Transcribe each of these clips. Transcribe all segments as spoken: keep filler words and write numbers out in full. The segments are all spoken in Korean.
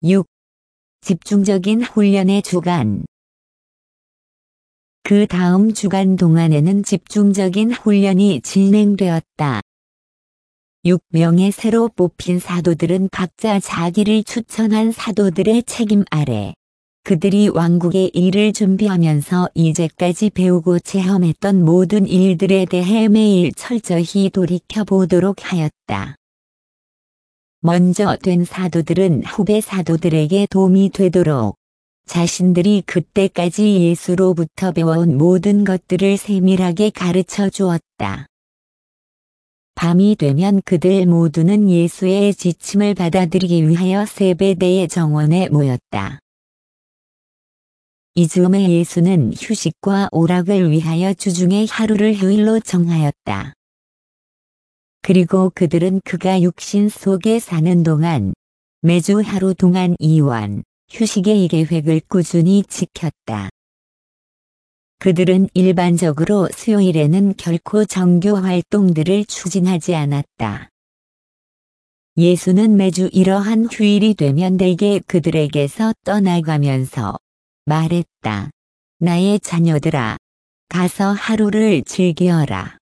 육. 집중적인 훈련의 주간. 그 다음 주간 동안에는 집중적인 훈련이 진행되었다. 육 명의 새로 뽑힌 사도들은 각자 자기를 추천한 사도들의 책임 아래 그들이 왕국의 일을 준비하면서 이제까지 배우고 체험했던 모든 일들에 대해 매일 철저히 돌이켜보도록 하였다. 먼저 된 사도들은 후배 사도들에게 도움이 되도록 자신들이 그때까지 예수로부터 배워온 모든 것들을 세밀하게 가르쳐 주었다. 밤이 되면 그들 모두는 예수의 지침을 받아들이기 위하여 세베대의 정원에 모였다. 이 즈음에 예수는 휴식과 오락을 위하여 주중에 하루를 휴일로 정하였다. 그리고 그들은 그가 육신 속에 사는 동안 매주 하루 동안 이완, 휴식의 이 계획을 꾸준히 지켰다. 그들은 일반적으로 수요일에는 결코 정교 활동들을 추진하지 않았다. 예수는 매주 이러한 휴일이 되면 대개 그들에게서 떠나가면서 말했다. 나의 자녀들아, 가서 하루를 즐겨라.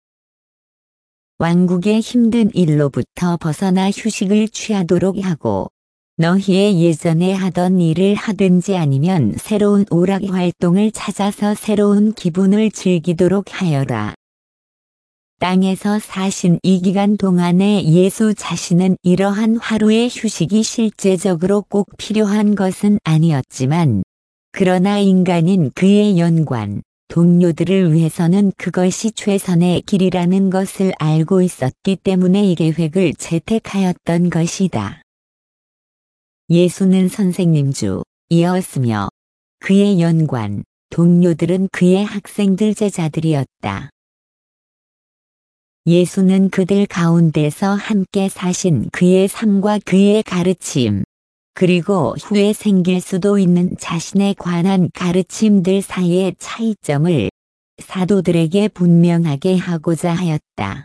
왕국의 힘든 일로부터 벗어나 휴식을 취하도록 하고 너희의 예전에 하던 일을 하든지 아니면 새로운 오락 활동을 찾아서 새로운 기분을 즐기도록 하여라. 땅에서 사신 이 기간 동안에 예수 자신은 이러한 하루의 휴식이 실제적으로 꼭 필요한 것은 아니었지만 그러나 인간인 그의 연관, 동료들을 위해서는 그것이 최선의 길이라는 것을 알고 있었기 때문에 이 계획을 채택하였던 것이다. 예수는 선생님주이었으며 그의 연관, 동료들은 그의 학생들 제자들이었다. 예수는 그들 가운데서 함께 사신 그의 삶과 그의 가르침, 그리고 후에 생길 수도 있는 자신에 관한 가르침들 사이의 차이점을 사도들에게 분명하게 하고자 하였다.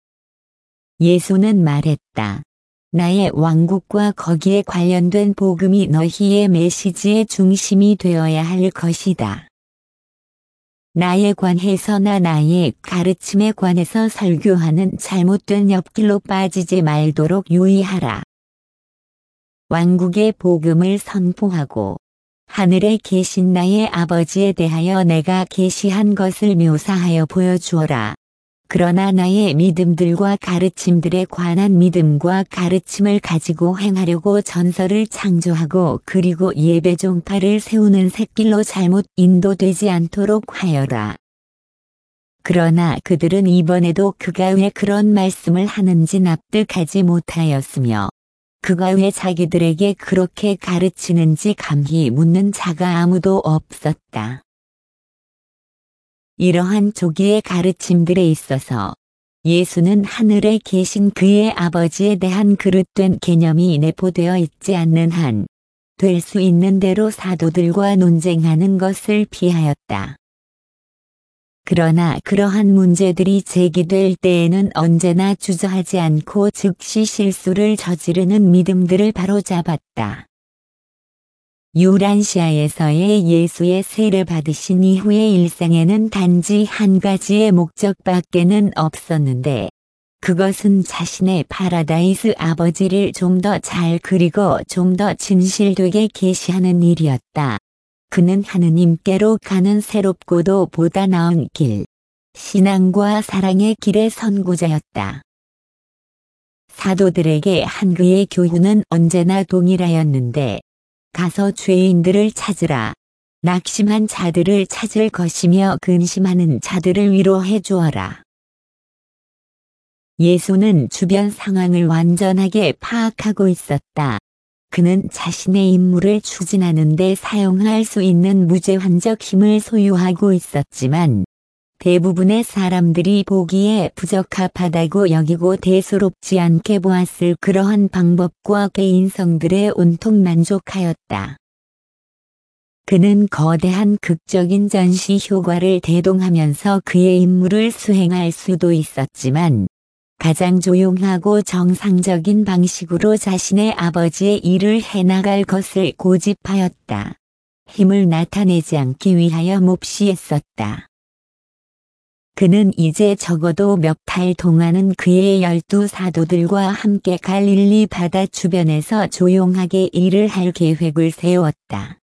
예수는 말했다. 나의 왕국과 거기에 관련된 복음이 너희의 메시지의 중심이 되어야 할 것이다. 나에 관해서나 나의 가르침에 관해서 설교하는 잘못된 옆길로 빠지지 말도록 유의하라. 왕국의 복음을 선포하고 하늘에 계신 나의 아버지에 대하여 내가 계시한 것을 묘사하여 보여주어라. 그러나 나의 믿음들과 가르침들에 관한 믿음과 가르침을 가지고 행하려고 전설을 창조하고 그리고 예배 종파를 세우는 샛길로 잘못 인도되지 않도록 하여라. 그러나 그들은 이번에도 그가 왜 그런 말씀을 하는지 납득하지 못하였으며 그가 왜 자기들에게 그렇게 가르치는지 감히 묻는 자가 아무도 없었다. 이러한 조기의 가르침들에 있어서 예수는 하늘에 계신 그의 아버지에 대한 그릇된 개념이 내포되어 있지 않는 한 될 수 있는 대로 사도들과 논쟁하는 것을 피하였다. 그러나 그러한 문제들이 제기될 때에는 언제나 주저하지 않고 즉시 실수를 저지르는 믿음들을 바로잡았다. 유란시아에서의 예수의 세례 받으신 이후의 일생에는 단지 한 가지의 목적밖에는 없었는데 그것은 자신의 파라다이스 아버지를 좀 더 잘 그리고 좀 더 진실되게 계시하는 일이었다. 그는 하느님께로 가는 새롭고도 보다 나은 길, 신앙과 사랑의 길의 선구자였다. 사도들에게 한 그의 교훈은 언제나 동일하였는데 가서 죄인들을 찾으라. 낙심한 자들을 찾을 것이며 근심하는 자들을 위로해 주어라. 예수는 주변 상황을 완전하게 파악하고 있었다. 그는 자신의 임무를 추진하는 데 사용할 수 있는 무제한적 힘을 소유하고 있었지만 대부분의 사람들이 보기에 부적합하다고 여기고 대수롭지 않게 보았을 그러한 방법과 개인성들에 온통 만족하였다. 그는 거대한 극적인 전시 효과를 대동하면서 그의 임무를 수행할 수도 있었지만 가장 조용하고 정상적인 방식으로 자신의 아버지의 일을 해나갈 것을 고집하였다. 힘을 나타내지 않기 위하여 몹시 애썼다. 그는 이제 적어도 몇 달 동안은 그의 열두 사도들과 함께 갈릴리 바다 주변에서 조용하게 일을 할 계획을 세웠다.